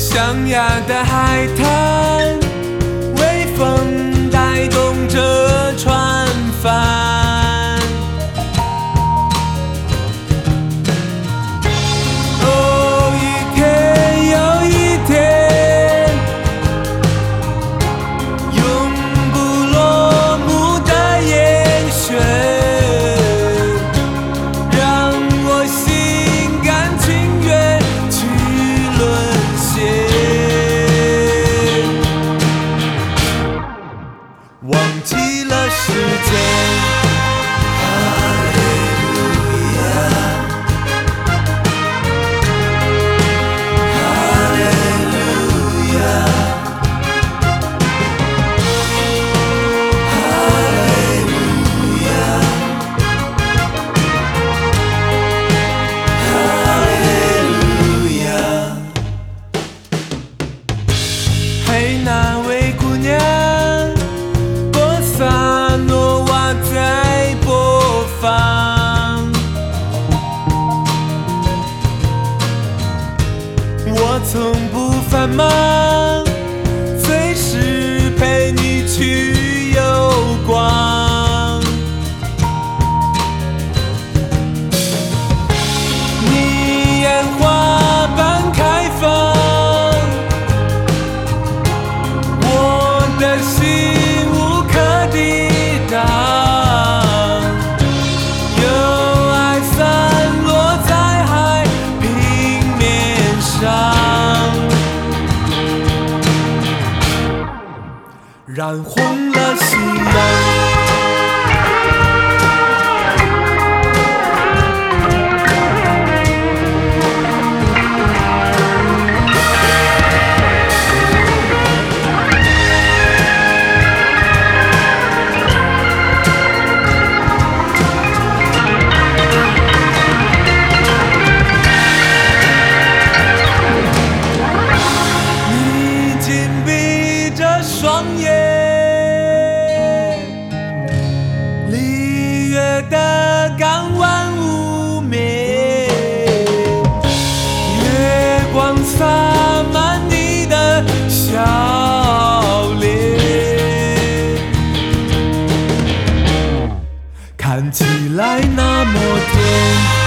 象牙的海滩，微风带动着船帆。哦，一天又一天，永不落幕的烟雪，让我心甘情愿去沦陷，忘记了时间。嘿，那位姑娘，波萨诺瓦在播放，我从不繁忙，随时陪你去游逛。你烟花般开放，我的心无可抵挡，有爱散落在海平面上，染红了夕阳。你紧闭着双眼，璃月的港湾无眠，月光洒满你的笑脸，看起来那么甜。